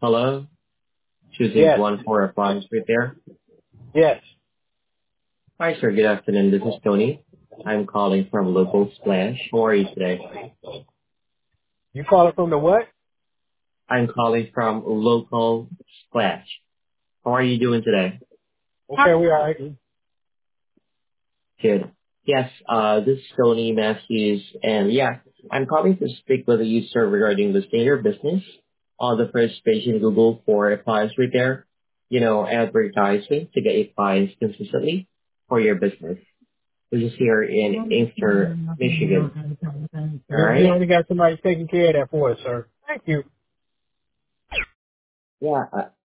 Hello, choosing Yes. one for appliance repair. Yes. Hi, sir. Good afternoon. This is Tony. I'm calling from Local Splash. How are you today? You calling from the what? I'm calling from Local Splash. How are you doing today? Okay, we are. Good. Yes, this is Tony Matthews, and yeah, I'm calling to speak with you, sir, regarding the state of your business on the first page in Google for appliance repair. Advertising to get appliance consistently for your business. Which is here in Inkster, Michigan. All We right. only got somebody taking care of that for us, sir. Thank you. Yeah.